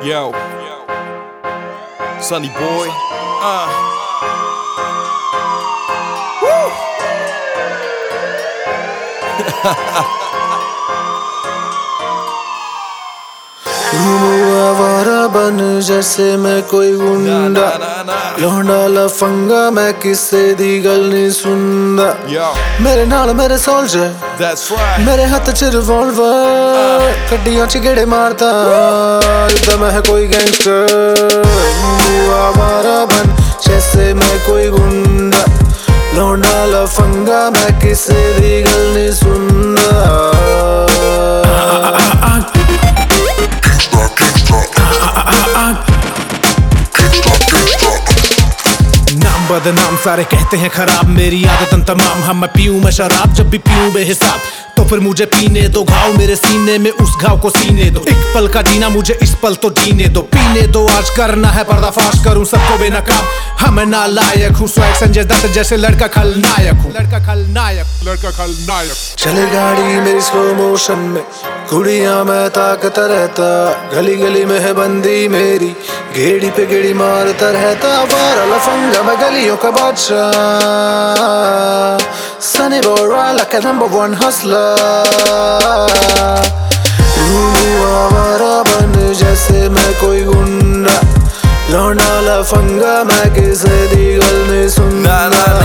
Yo, Sunny boy. Woo. आवारा बन जैसे मैं कोई गुंडा लौंडा लफंगा मैं किसे दी गल नहीं सुनदा मेरे नाल मेरे सोल्जर मेरे हाथ च रिवॉल्वर गड्डियां च गेड़े मारदा इदा मैं कोई गैंगस्टर आवारा बन जैसे मैं कोई गुंडा लौंडा लफंगा मैं किसे दी गल नहीं सुनदा बदनाम सारे कहते हैं खराब मेरी आदतन तमाम हम मैं पीऊं मैं शराब जब भी पीऊं बेहिसाब तो फिर मुझे पीने दो घाव मेरे सीने में उस घाव को सीने दो एक पल का जीना मुझे इस पल तो जीने दो पीने दो आज करना है पर्दाफाश करूं सबको बेनकाब हाँ मैं नालायक हूँ स्वैग संजय दत्त जैसे लड़का खलनायक हूँ लड़का खलनायक चले गाड़ी मेरी स्लो मोशन में कुड़ियां मैं ताकता रहता गली गली में है बंदी मेरी गेड़ी पे गेड़ी मारता रहता वारा लफंगा मैं गलियों का बादशाह सनी बोरा like a number one hustler आवारा बन जैसे मैं कोई गुंडा लौंडा लफंगा मैं किसे दी गल नहीं सुनदा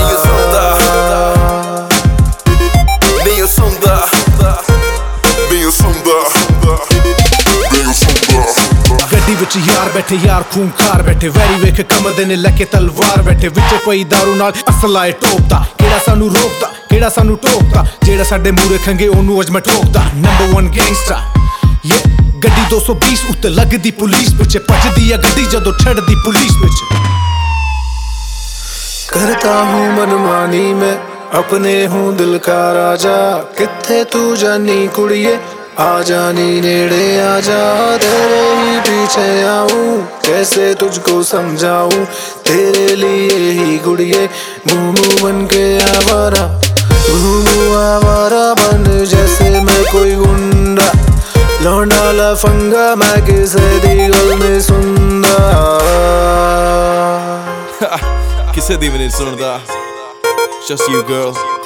गड्डी विच यार बैठे यार खूंखार बैठे वैरी वेख कमदे ने लैके तलवार बैठे विच कोई दारू नाल असलाए टोकदा केड़ा सानू रोकदा केड़ा सानू टोकदा जेड़ा साडे मूरे खंगे ओनू अज मैं ठोकदा नंबर 1 गैंगस्टर ये गड्डी 220 उत्ते लगदी पुलिस पिछे भजदी है गड्डी जदों छड़दी पुलिस पिछे करता हूँ मनमानी में अपने हूँ दिल का राजा कित्थे तू जानी कुड़िए आ जानी नेड़े आजा तेरे ही पीछे आऊं कैसे तुझको समझाऊं तेरे लिए ही गुड़िए घूमू बन के आवारा घूमू आवारा बन जैसे मैं कोई गुंडा लौंडा लफंगा मैं किसे दी गल नहीं सुनदा किसे दी भी नहीं सुनदा. Just you, girl.